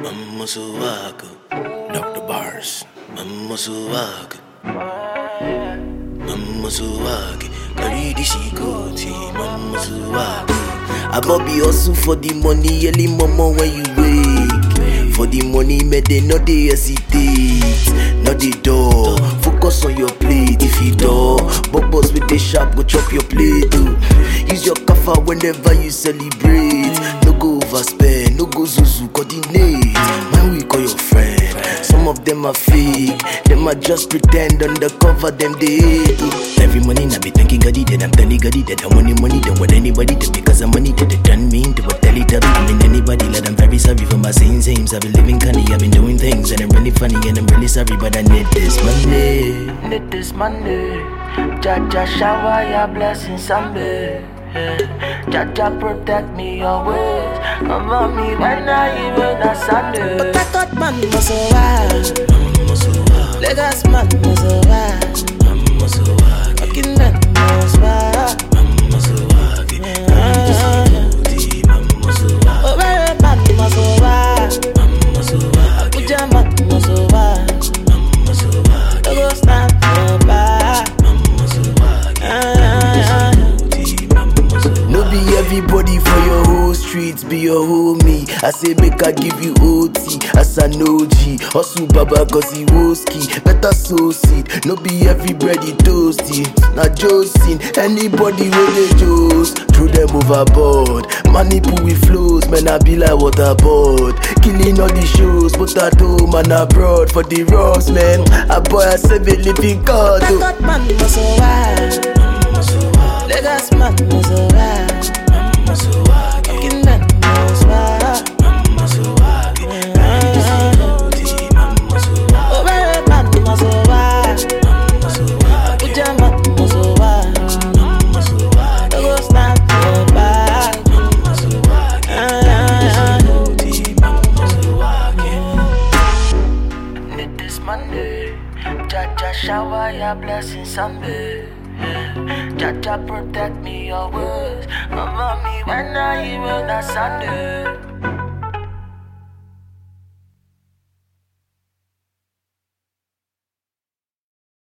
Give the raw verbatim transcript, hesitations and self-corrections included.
Mamma suwaga, Doctor Bars. Mamma suwaga, Mamma suwaga. Karidi shikoti, Mamma suwaga. I Bobby hustle for the money, early mama when you wake. For the money, make they not they hesitate. Not the door, focus on your plate. If you do, bubbles with the sharp, go chop your plate too. Use your kaffa whenever you celebrate. No go overspend, no go zuzu, coordinate. Man, we call your friend. Some of them are fake, them are just pretend. Undercover them they hate too. Every morning I be thanking God that I'm telling God that I want the money. Don't want anybody that because of money that they turn me into a Teletubby. I mean anybody that I'm very sorry for my sins. I've been living canny, I've been doing things and I'm really funny and I'm really sorry, but I need this money. Need this money. Jaja shower your blessings on me. Jaja protect me always. Come on me when I even a Sunday. But I thought man was a wild. Lagos man was a wild. Fucking man was wild. Oh, man was a wild. Abuja man was a wild. Lagos stand for back. No be everybody for your whole streets be your homie. I say make I give you O T as an O G. Hustle baba cause he woski. Better so seed. No be everybody toasty. Not Josin. Anybody with they joes. Throw them overboard. Money pool with flows. Man I be like waterboard. Killing all the shows. But at home and abroad. For the rocks man. A boy I say be living God. I thought man was a wild. Lagos man was a wild. Fucking man was wild. Oh, man man was a wild. Abuja man was a wild. Lagos stand for back. Need this money. Jaja shower your blessings on me. Jaja protect me always. Mama me when I even a Sunday.